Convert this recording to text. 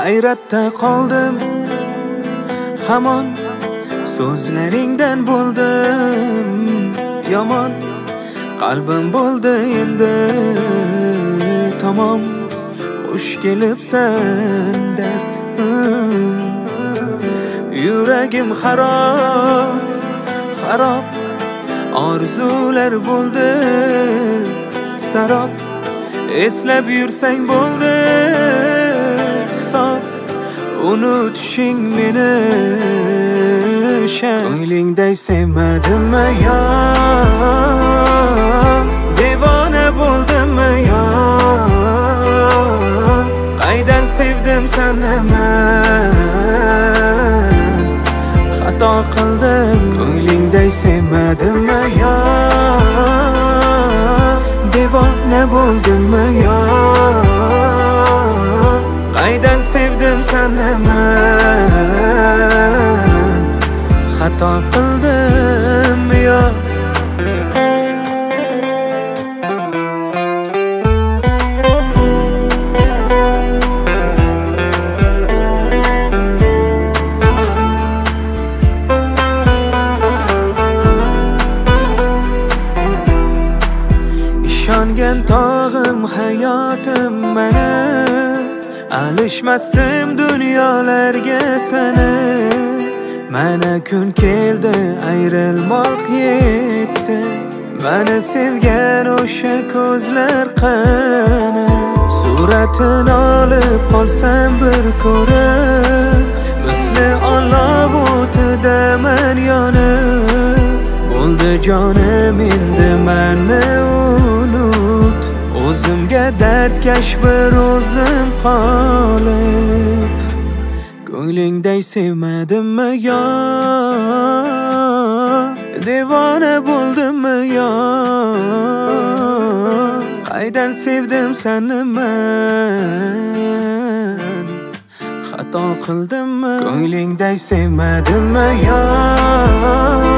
hayratda qoldim, hamon so'zlaringdan bo'ldim yomon. Qalbim bo'ldi endi tamom, xush kelibsan dard. Yuragim xarob, xarob, orzular bo'ldi sarob. Eslab yursang bo'ldi hisob, unutishing meni shart. Ko'nglingday sevmadimmi yo, devona bo'ldimmi yo, qaydan sevdim seni men, xato qildim. Ko'nglingday sevmadimmi yo, devona bo'ldimmi yo, qaydan sevdim seni men, xato qildim yo. Ishongan tog'im hayotim mana, alishmasdim dunyolarga seni. Mana kun keldi, ayrilmoq yetdi, meni sevgan o'sha ko'zlar qani. Suratini olib qolsam bir ko'rib, misli olov o'tida men yonib. Bo'ldi jonim endi meni unut, o'zimga dardkash bir o'zim qolib. Ko'nglingday sevmadimmi yo, devona bo'ldimmi yo, qaydan sevdim seni men, xato qildimmi? Ko'nglingday sevmadimmi yo,